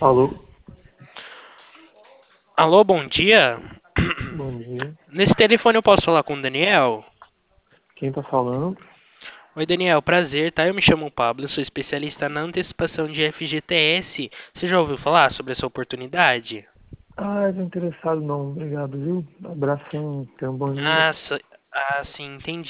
Alô, Alô, bom dia. bom dia. Nesse telefone eu posso falar com o Daniel? Quem tá falando? Oi, Daniel, prazer, tá? Eu me chamo Pablo, sou especialista na antecipação de FGTS. Você já ouviu falar sobre essa oportunidade? Ah, tô interessado não, obrigado, viu? Abração, tenha um bom dia. Ah, sim, entendi.